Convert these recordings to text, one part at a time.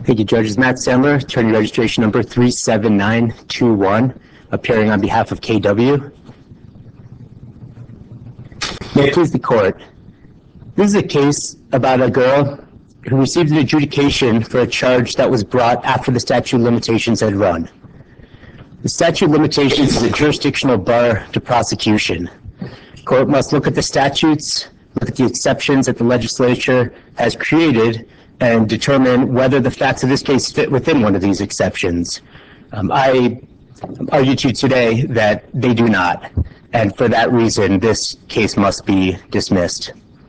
Thank you, Judges. Matt Sandler, attorney registration number 37921, appearing on behalf of KW. May it please the court. This is a case about a girl who received an adjudication for a charge that was brought after the statute of limitations had run. The statute of limitations is a jurisdictional bar to prosecution. The court must look at the statutes, look at the exceptions that the legislature has created, and determine whether the facts of this case fit within one of these exceptions. I argue to you today that they do not, and for that reason, this case must be dismissed.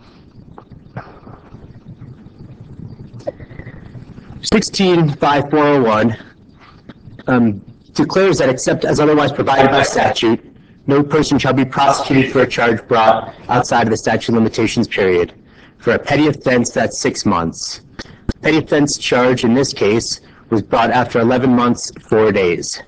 16-5401 declares that except as otherwise provided by statute, no person shall be prosecuted for a charge brought outside of the statute of limitations period. For a petty offense, that's 6 months. The petty offense charge in this case was brought after 11 months, 4 days.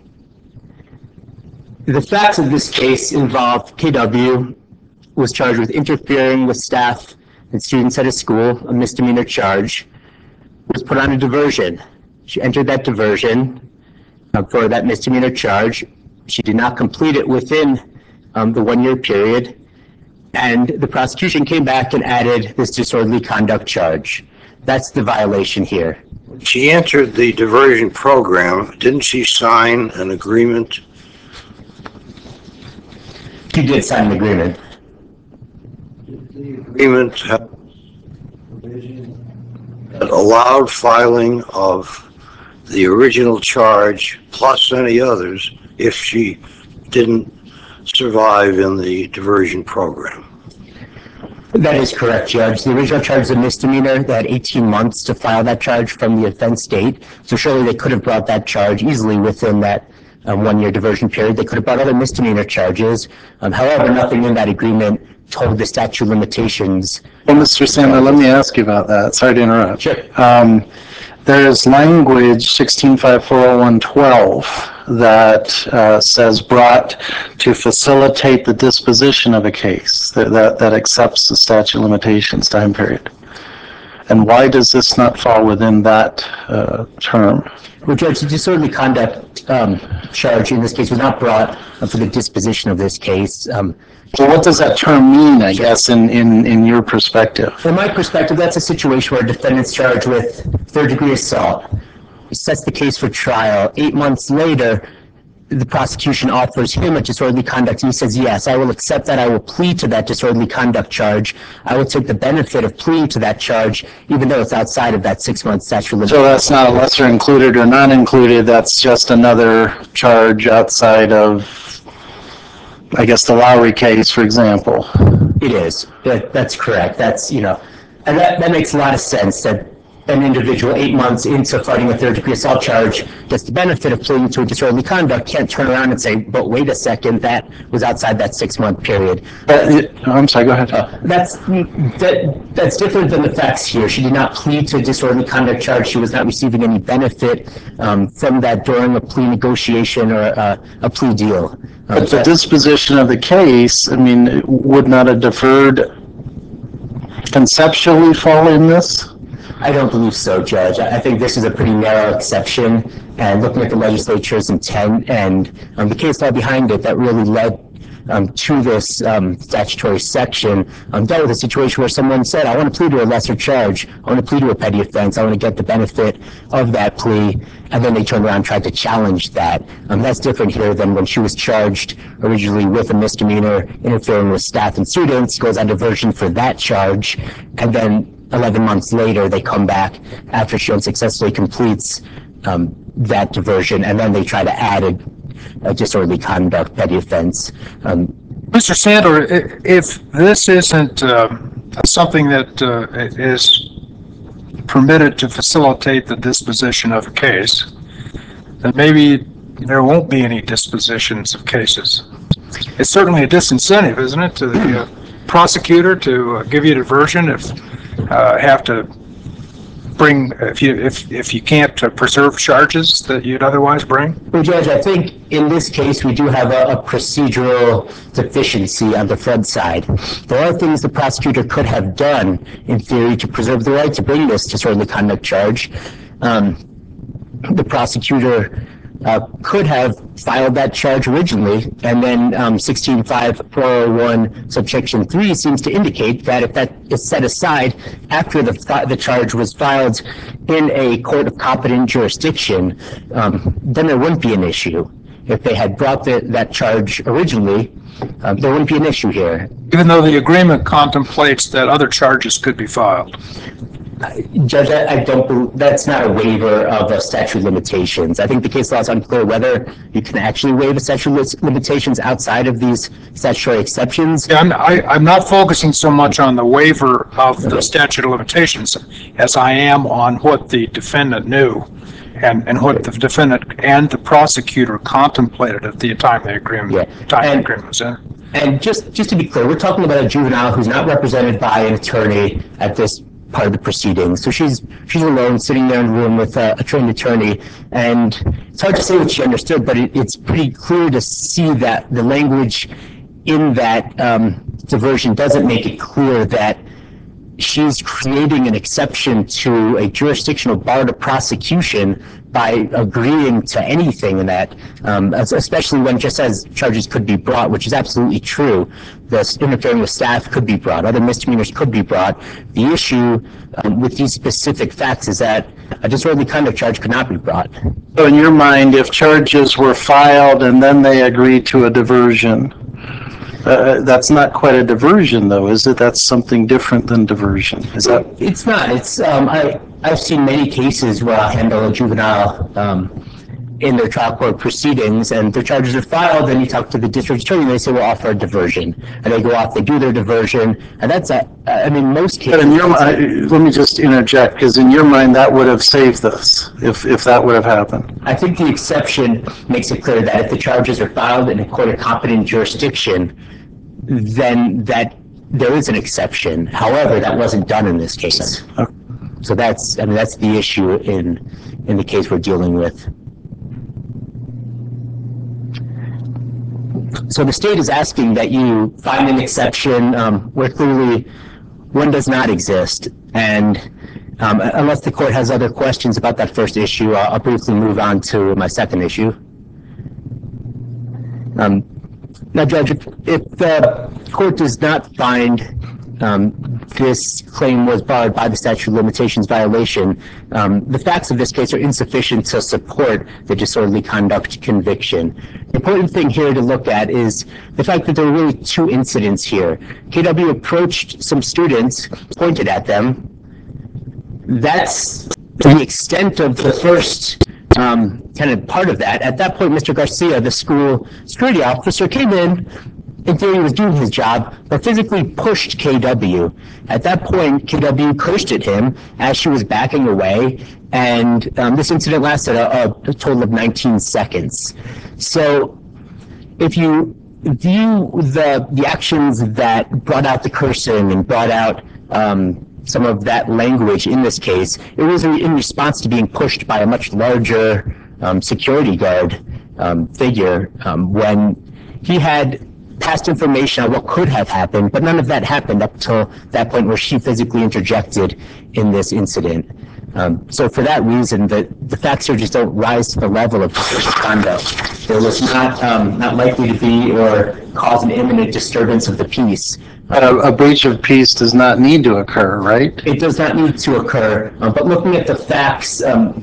The facts of this case involve KW was charged with interfering with staff and students at a school, a misdemeanor charge, was put on a diversion. She entered that diversion for that misdemeanor charge. She did not complete it within the 1 year period, and the prosecution came back and added this disorderly conduct charge. That's the violation here. She entered the diversion program. Didn't she sign an agreement? She did sign an agreement. The agreement that allowed filing of the original charge plus any others if she didn't survive in the diversion program. That is correct, Judge. The original charge is a misdemeanor. They had 18 months to file that charge from the offense date. So surely they could have brought that charge easily within that 1 year diversion period. They could have brought other misdemeanor charges. However, nothing in that agreement told the statute of limitations. Well, Mr. Sandler, let me ask you about that. Sorry to interrupt. Sure. There's language 16-5401-12 that says brought to facilitate the disposition of a case that accepts the statute of limitations time period. And why does this not fall within that term? Well, Judge, the disorderly conduct charge in this case was not brought for the disposition of this case. Well, what does that term mean, I guess, in your perspective? From my perspective, that's a situation where a defendant's charged with third-degree assault. He sets the case for trial. 8 months later, the prosecution offers him a disorderly conduct, and he says, yes, I will accept that. I will plead to that disorderly conduct charge. I will take the benefit of pleading to that charge, even though it's outside of that 6 month statute of limitations. So that's not a lesser included or not included. That's just another charge outside of, I guess, the Lowry case, for example. It is. That's correct. That's, and that makes a lot of sense that an individual 8 months into fighting a third-degree assault charge gets the benefit of pleading to a disorderly conduct, can't turn around and say, but wait a second, that was outside that 6 month period. I'm sorry, go ahead. That's different than the facts here. She did not plead to a disorderly conduct charge. She was not receiving any benefit from that during a plea negotiation or a plea deal. But the disposition of the case, I mean, would not a deferred conceptually fall in this? I don't believe so, Judge. I think this is a pretty narrow exception, and looking at the legislature's intent and the case law behind it that really led to this statutory section, dealt with a situation where someone said, I want to plead to a lesser charge, I want to plead to a petty offense, I want to get the benefit of that plea, and then they turned around and tried to challenge that. That's different here than when she was charged originally with a misdemeanor, interfering with staff and students, goes on diversion for that charge, and then 11 months later, they come back after she unsuccessfully completes that diversion, and then they try to add a disorderly conduct petty offense. Mr. Sandler, if this isn't something that is permitted to facilitate the disposition of a case, then maybe there won't be any dispositions of cases. It's certainly a disincentive, isn't it, to the prosecutor to give you a diversion if have to bring if you can't preserve charges that you'd otherwise bring? Well, Judge, I think in this case we do have a procedural deficiency on the Fed side. There are things the prosecutor could have done in theory to preserve the right to bring this disorderly conduct charge. the prosecutor could have filed that charge originally, and then 16.5.401 subsection 3 seems to indicate that if that is set aside after the charge was filed in a court of competent jurisdiction, then there wouldn't be an issue. If they had brought that charge originally, there wouldn't be an issue here. Even though the agreement contemplates that other charges could be filed. Judge, I don't believe, that's not a waiver of a statute of limitations. I think the case law is unclear whether you can actually waive a statute of limitations outside of these statutory exceptions. Yeah, I'm not focusing so much on the waiver of the statute of limitations as I am on what the defendant knew and what the defendant and the prosecutor contemplated at the time the agreement, the agreement was in. And just to be clear, we're talking about a juvenile who's not represented by an attorney at this part of the proceedings. So she's alone, sitting there in the room with a trained attorney, and it's hard to say what she understood, but it's pretty clear to see that the language in that diversion doesn't make it clear that she's creating an exception to a jurisdictional bar to prosecution by agreeing to anything in that, especially when it just says charges could be brought, which is absolutely true. This interfering with staff could be brought. Other misdemeanors could be brought. The issue with these specific facts is that a disorderly conduct charge could not be brought. So in your mind, if charges were filed and then they agreed to a diversion, that's not quite a diversion, though, is it? That's something different than diversion. Is that? It's not. It's I've seen many cases where I handle a juvenile in their trial court proceedings, and their charges are filed, and you talk to the district attorney, and they say, we'll offer a diversion. And they go off, they do their diversion, and that's, I mean, most cases... But in your mind, let me just interject, because in your mind, that would have saved this, if that would have happened. I think the exception makes it clear that if the charges are filed in a court of competent jurisdiction, then that there is an exception. However, that wasn't done in this case. Okay. So that's, I mean, that's the issue in the case we're dealing with. So the state is asking that you find an exception where clearly one does not exist. And unless the court has other questions about that first issue, I'll briefly move on to my second issue. Now, Judge, if the court does not find this claim was barred by the statute of limitations violation, the facts of this case are insufficient to support the disorderly conduct conviction. The important thing here to look at is the fact that there were really two incidents here. KW approached some students, pointed at them. That's the extent of the first kind of part of that. At that point, Mr. Garcia, the school security officer, came in theory he was doing his job, but physically pushed KW. At that point, KW cursed at him as she was backing away, and this incident lasted a total of 19 seconds. So if you view the actions that brought out the cursing and brought out some of that language in this case, it was in response to being pushed by a much larger security guard figure when he had past information on what could have happened, but none of that happened up till that point where she physically interjected in this incident. So for that reason, the facts here just don't rise to the level of conduct. There was not likely to be or cause an imminent disturbance of the peace. A breach of peace does not need to occur, right? It does not need to occur, but looking at the facts,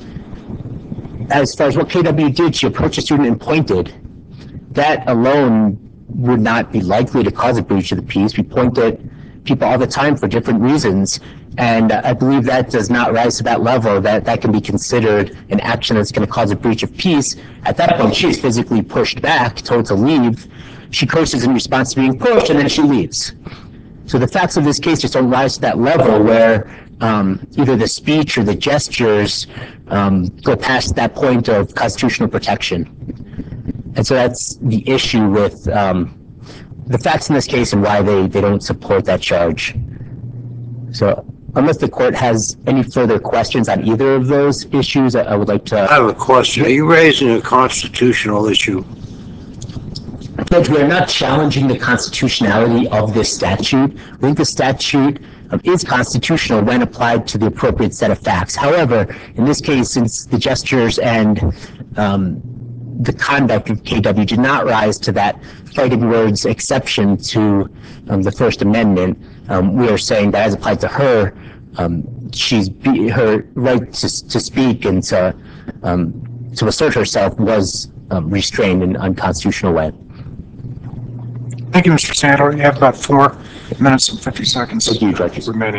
as far as what KW did, she approached a student and pointed. That alone would not be likely to cause a breach of the peace. We point at people all the time for different reasons, and I believe that does not rise to that level, that can be considered an action that's going to cause a breach of peace. At that point, she is physically pushed back, told to leave. She curses in response to being pushed, and then she leaves. So the facts of this case just don't rise to that level where either the speech or the gestures go past that point of constitutional protection. And so that's the issue with the facts in this case and why they don't support that charge. So unless the court has any further questions on either of those issues, I would like to... I have a question. Are you raising a constitutional issue? Judge, we are not challenging the constitutionality of this statute. I think the statute is constitutional when applied to the appropriate set of facts. However, in this case, since the gestures and the conduct of KW did not rise to that fighting words exception to the First Amendment, we are saying that as applied to her, her right to speak and to assert herself was restrained in an unconstitutional way. Thank you, Mr. Sandor. You have about 4 minutes and 50 seconds Thank you, Judge. remaining.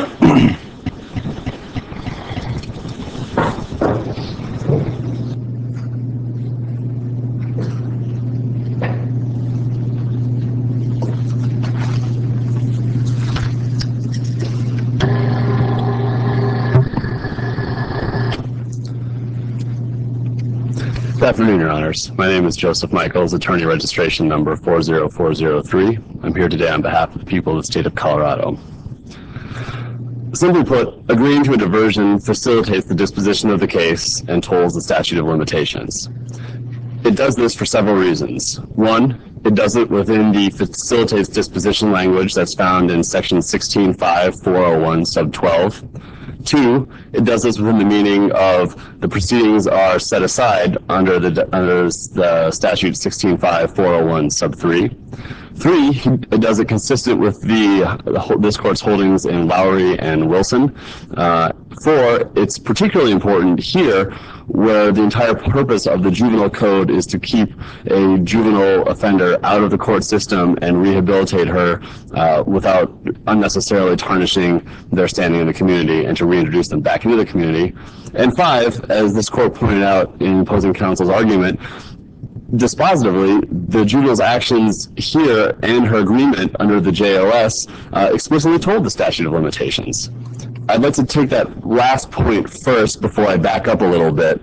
Good afternoon, Your Honors. My name is Joseph Michaels, attorney registration number 40403. I'm here today on behalf of the people of the state of Colorado. Simply put, agreeing to a diversion facilitates the disposition of the case and tolls the statute of limitations. It does this for several reasons. One, it does it within the facilitates disposition language that's found in section 16.5.401 sub 12. 2, it does this within the meaning of the proceedings are set aside under the statute 16.5.401 sub 3. 3, it does it consistent with this court's holdings in Lowry and Wilson. 4, it's particularly important here where the entire purpose of the juvenile code is to keep a juvenile offender out of the court system and rehabilitate her without unnecessarily tarnishing their standing in the community and to reintroduce them back into the community. And 5, as this court pointed out in opposing counsel's argument, dispositively, the juvenile's actions here and her agreement under the JOS explicitly told the statute of limitations. I'd like to take that last point first before I back up a little bit.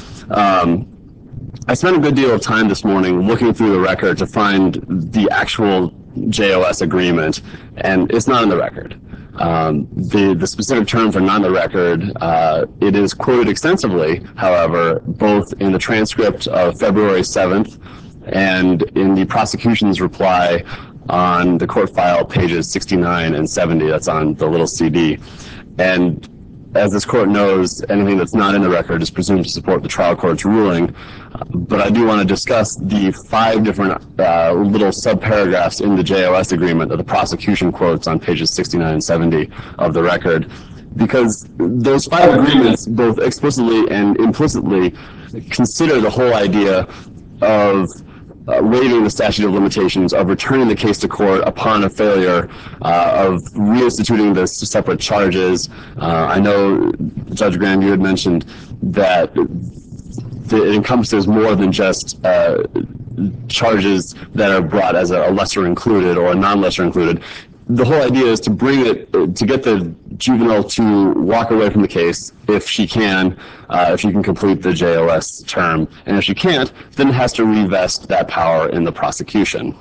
I spent a good deal of time this morning looking through the record to find the actual JOS agreement, and it's not in the record. The specific terms are not in the record. It is quoted extensively, however, both in the transcript of February 7th and in the prosecution's reply on the court file pages 69 and 70. That's on the little CD. And as this court knows, anything that's not in the record is presumed to support the trial court's ruling. But I do want to discuss the 5 different little subparagraphs in the JOS agreement that the prosecution quotes on pages 69 and 70 of the record, because those 5 agreements, both explicitly and implicitly, consider the whole idea of waiving the statute of limitations, of returning the case to court upon a failure of reinstituting the separate charges. I know, Judge Graham, you had mentioned that it encompasses more than just charges that are brought as a lesser included or a non-lesser included. The whole idea is to bring it, to get the juvenile to walk away from the case if she can complete the JOS term. And if she can't, then it has to revest that power in the prosecution.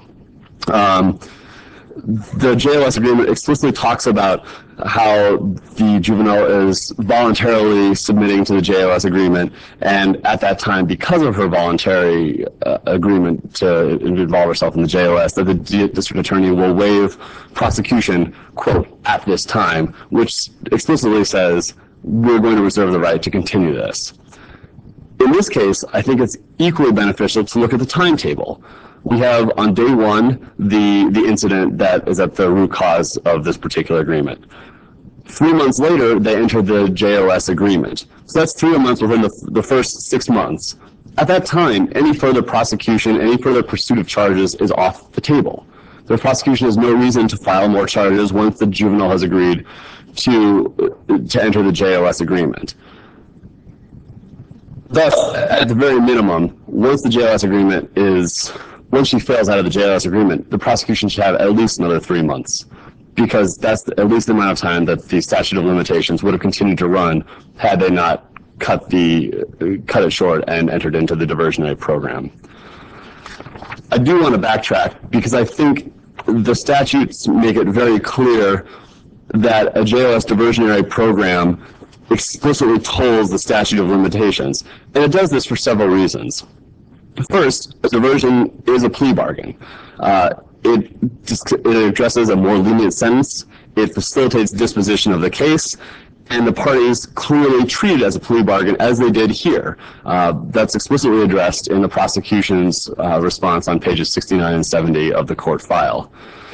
The JOS agreement explicitly talks about how the juvenile is voluntarily submitting to the JOS agreement, and at that time, because of her voluntary agreement to involve herself in the JOS, that the district attorney will waive prosecution, quote, at this time, which explicitly says, we're going to reserve the right to continue this. In this case, I think it's equally beneficial to look at the timetable. We have on day 1 the incident that is at the root cause of this particular agreement. 3 months later, they enter the JOS agreement. So that's 3 months within the first 6 months. At that time, any further prosecution, any further pursuit of charges is off the table. The prosecution has no reason to file more charges once the juvenile has agreed to enter the JOS agreement. Thus, at the very minimum, once she fails out of the JOS agreement, the prosecution should have at least another 3 months, because that's at least the amount of time that the statute of limitations would have continued to run had they not cut it short and entered into the diversionary program. I do want to backtrack because I think the statutes make it very clear that a JOS diversionary program explicitly tolls the statute of limitations, and it does this for several reasons. First, a diversion is a plea bargain. It addresses a more lenient sentence it facilitates disposition of the case, and the parties clearly treat it as a plea bargain, as they did here. That's explicitly addressed in the prosecution's response on pages 69 and 70 of the court file.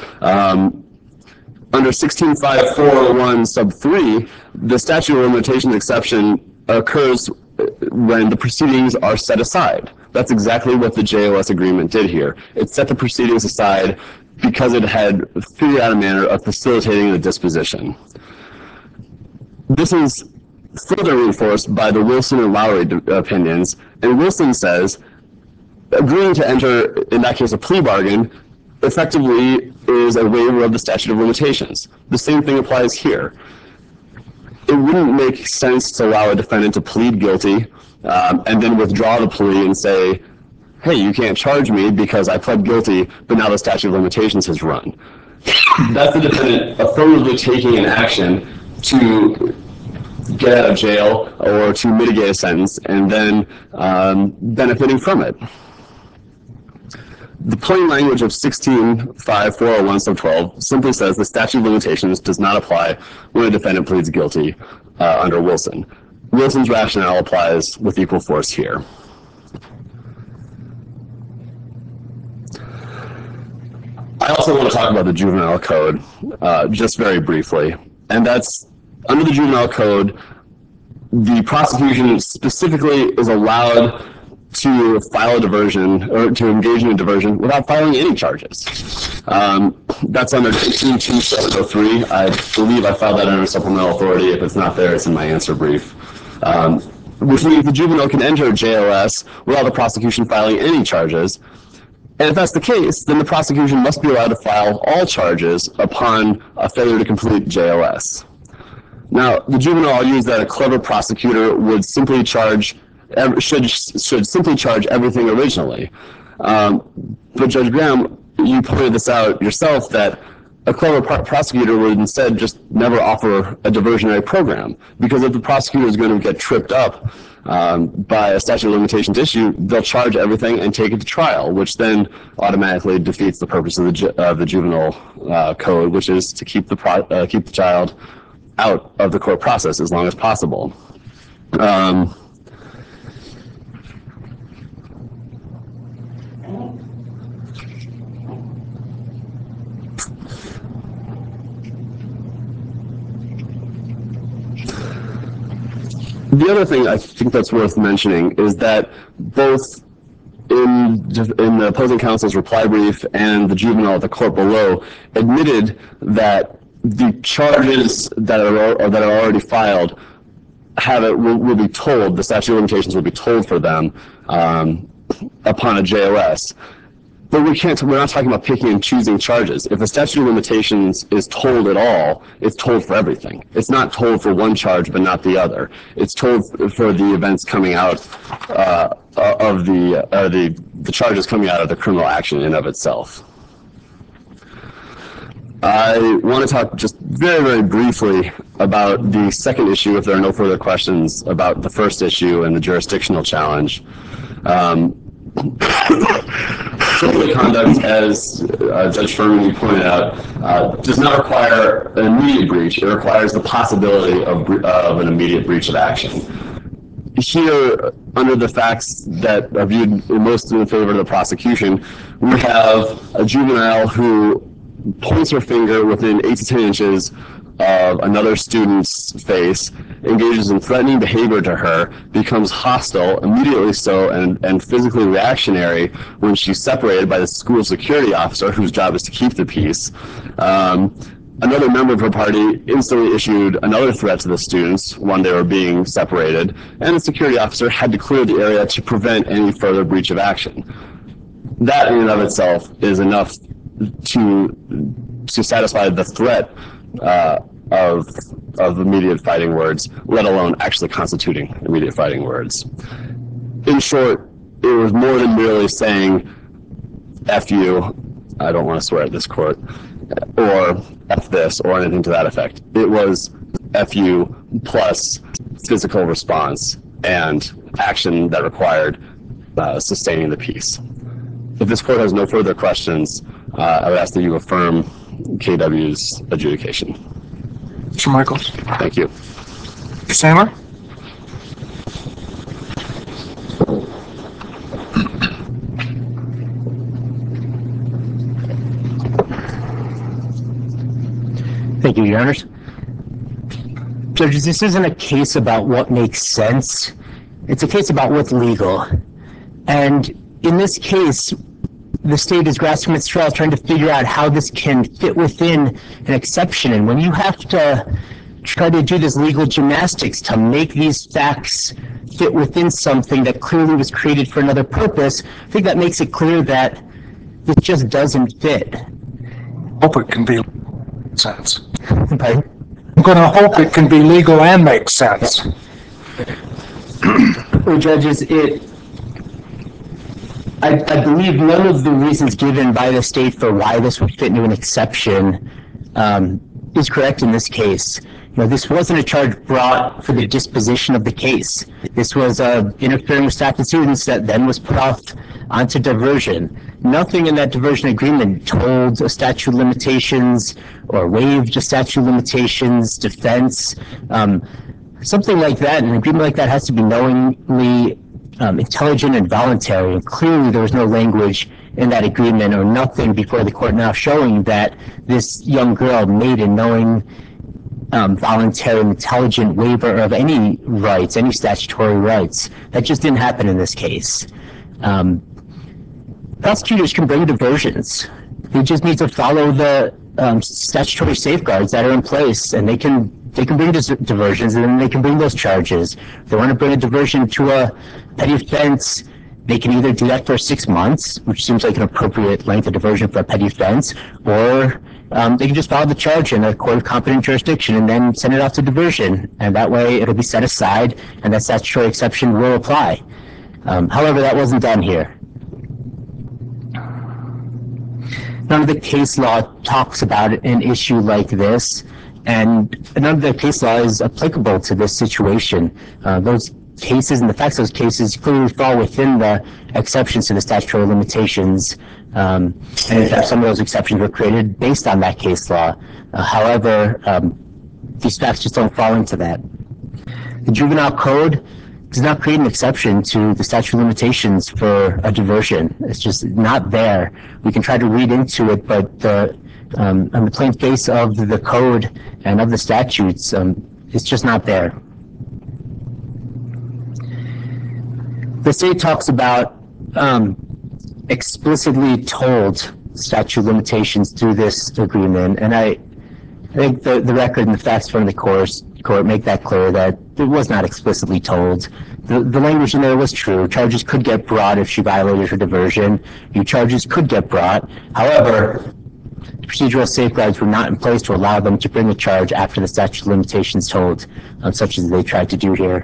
Under 16.5.401 sub 3, the statute of limitations exception occurs when the proceedings are set aside. That's exactly what the JOS agreement did here. It set the proceedings aside because it had figured out a manner of facilitating the disposition. This is further reinforced by the Wilson and Lowry opinions, and Wilson says agreeing to enter, in that case, a plea bargain effectively is a waiver of the statute of limitations. The same thing applies here. It wouldn't make sense to allow a defendant to plead guilty and then withdraw the plea and say, hey, you can't charge me because I pled guilty, but now the statute of limitations has run. That's the defendant affirmatively taking an action to get out of jail or to mitigate a sentence and then benefiting from it. The plain language of 16.5.401 sub 12 simply says the statute of limitations does not apply when a defendant pleads guilty under Wilson. Wilson's rationale applies with equal force here. I also want to talk about the juvenile code just very briefly, and that's under the juvenile code, the prosecution specifically is allowed to file a diversion or to engage in a diversion without filing any charges. That's under 18.2703. I believe I filed that under supplemental authority. If it's not there, it's in my answer brief. Which means the juvenile can enter JOS without the prosecution filing any charges. And if that's the case, then the prosecution must be allowed to file all charges upon a failure to complete JOS. Now, the juvenile argues that a clever prosecutor would simply charge, should simply charge everything originally. But Judge Graham, you pointed this out yourself that a clever prosecutor would instead just never offer a diversionary program, because if the prosecutor is going to get tripped up by a statute of limitations issue, they'll charge everything and take it to trial, which then automatically defeats the purpose of the juvenile code, which is to keep the child out of the court process as long as possible. The other thing I think that's worth mentioning is that both in the opposing counsel's reply brief and the juvenile at the court below admitted that the charges that are already filed will be told, the statute of limitations will be told for them upon a JOS. But we're not talking about picking and choosing charges. If the statute of limitations is told at all, it's told for everything. It's not told for one charge but not the other. It's told for the events coming out of the charges coming out of the criminal action in and of itself. I want to talk just very, very briefly about the second issue, if there are no further questions about the first issue and the jurisdictional challenge. Criminal conduct, as Judge Furman, you pointed out, does not require an immediate breach. It requires the possibility of an immediate breach of action. Here, under the facts that are viewed most in favor of the prosecution, we have a juvenile who points her finger within 8 to 10 inches of another student's face, engages in threatening behavior to her, becomes hostile, immediately so, and physically reactionary when she's separated by the school security officer whose job is to keep the peace. Another member of her party instantly issued another threat to the students when they were being separated, and the security officer had to clear the area to prevent any further breach of action. That in and of itself is enough to satisfy the threat of immediate fighting words, let alone actually constituting immediate fighting words. In short, it was more than merely saying, F you, I don't want to swear at this court, or F this, or anything to that effect. It was F you plus physical response and action that required sustaining the peace. If this court has no further questions, I would ask that you affirm KW's adjudication. Mr. Michaels. Thank you. Mr. Sandler? Thank you, Your Honors. Judges, this isn't a case about what makes sense. It's a case about what's legal. And in this case, the state is grasping at straws trying to figure out how this can fit within an exception. And when you have to try to do this legal gymnastics to make these facts fit within something that clearly was created for another purpose, I think that makes it clear that this just doesn't fit. Hope it can be sense. Right? I'm going to hope it can be legal and make sense. Well, judges, I believe none of the reasons given by the state for why this would fit into an exception is correct in this case. This wasn't a charge brought for the disposition of the case. This was interfering with staff and students that then was put off onto diversion. Nothing in that diversion agreement told a statute of limitations or waived a statute of limitations defense. Something like that, an agreement like that has to be knowingly intelligent and voluntary. And clearly there was no language in that agreement or nothing before the court now showing that this young girl made a knowing, voluntary, intelligent waiver of any rights, any statutory rights. That just didn't happen in this case. Prosecutors can bring diversions. They just need to follow the statutory safeguards that are in place, and they can bring diversions, and then they can bring those charges. If they want to bring a diversion to a petty offense, they can either do that for 6 months, which seems like an appropriate length of diversion for a petty offense, or they can just file the charge in a court of competent jurisdiction and then send it off to diversion. And that way it'll be set aside and that statutory exception will apply. However, that wasn't done here. None of the case law talks about an issue like this, and none of the case law is applicable to this situation. Those cases and the facts of those cases clearly fall within the exceptions to the statutory limitations. And in fact, some of those exceptions were created based on that case law. However, these facts just don't fall into that. The Juvenile Code does not create an exception to the statute of limitations for a diversion. It's just not there. We can try to read into it, but on the plain face of the code and of the statutes, it's just not there. The state talks about explicitly told statute of limitations through this agreement, and I think the record and the facts from the court make that clear that it was not explicitly told. The language in there was true. Charges could get brought if she violated her diversion. New charges could get brought. However, procedural safeguards were not in place to allow them to bring a charge after the statute of limitations told, such as they tried to do here.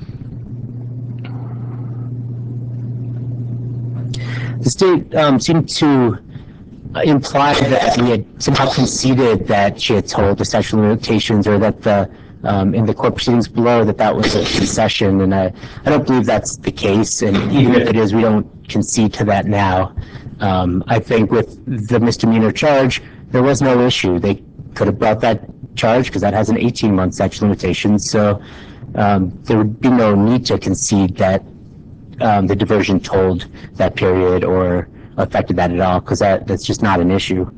The state seemed to imply that we had somehow conceded that she had told the statute of limitations, or that in the court proceedings below that was a concession, and I don't believe that's the case. And even if it is, we don't concede to that now. I think with the misdemeanor charge, there was no issue. They could have brought that charge because that has an 18-month statute of limitations. So there would be no need to concede that the diversion told that period or affected that at all, because that's just not an issue.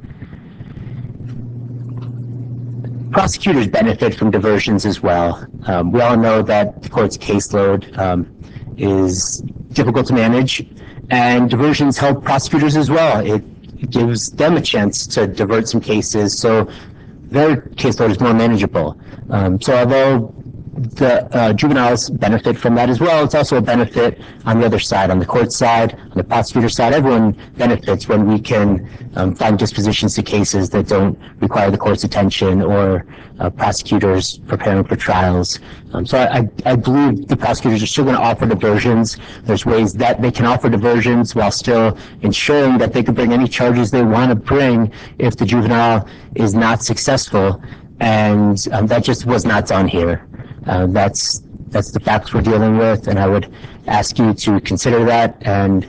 Prosecutors benefit from diversions as well. We all know that the court's caseload is difficult to manage, and diversions help prosecutors as well. It gives them a chance to divert some cases, so their caseload is more manageable. So although the juveniles benefit from that as well, it's also a benefit on the other side, on the court side, on the prosecutor side. Everyone benefits when we can find dispositions to cases that don't require the court's attention or prosecutors preparing for trials. So I believe the prosecutors are still going to offer diversions. There's ways that they can offer diversions while still ensuring that they can bring any charges they want to bring if the juvenile is not successful, and that just was not done here. That's the facts we're dealing with, and I would ask you to consider that and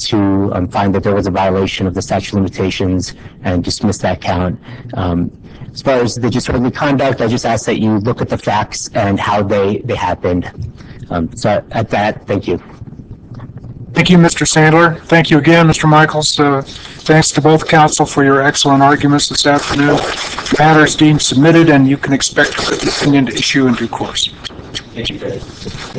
to find that there was a violation of the statute of limitations and dismiss that count. as far as the disorderly conduct, I just ask that you look at the facts and how they happened. So at that, thank you. Thank you, Mr. Sandler. Thank you again, Mr. Michaels. Thanks to both counsel for your excellent arguments this afternoon. Matter is deemed submitted, and you can expect a written opinion to issue in due course. Thank you.